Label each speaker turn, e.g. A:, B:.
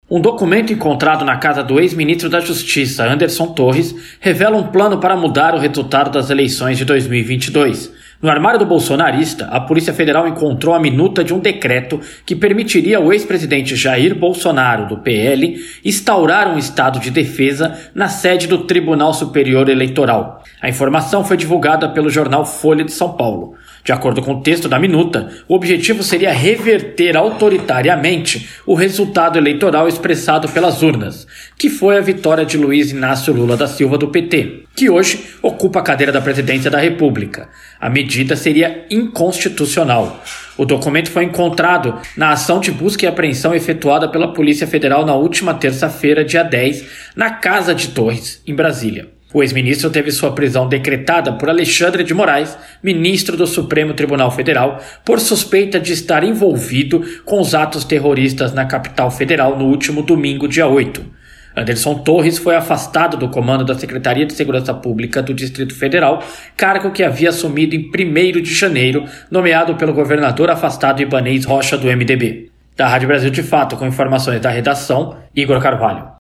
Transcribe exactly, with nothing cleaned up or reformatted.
A: Um documento encontrado na casa do ex-ministro da Justiça, Anderson Torres, revela um plano para mudar o resultado das eleições de dois mil e vinte e dois. No armário do bolsonarista, a Polícia Federal encontrou a minuta de um decreto que permitiria ao ex-presidente Jair Bolsonaro, do P L, instaurar um estado de defesa na sede do Tribunal Superior Eleitoral. A informação foi divulgada pelo jornal Folha de São Paulo. De acordo com o texto da minuta, o objetivo seria reverter autoritariamente o resultado eleitoral expressado pelas urnas, que foi a vitória de Luiz Inácio Lula da Silva do P T, que hoje ocupa a cadeira da presidência da República. A medida seria inconstitucional. O documento foi encontrado na ação de busca e apreensão efetuada pela Polícia Federal na última terça-feira, dia dez, na casa de Torres, em Brasília. O ex-ministro teve sua prisão decretada por Alexandre de Moraes, ministro do Supremo Tribunal Federal, por suspeita de estar envolvido com os atos terroristas na capital federal no último domingo, dia oito. Anderson Torres foi afastado do comando da Secretaria de Segurança Pública do Distrito Federal, cargo que havia assumido em primeiro de janeiro, nomeado pelo governador afastado Ibanez Rocha do M D B. Da Rádio Brasil de Fato, com informações da redação, Igor Carvalho.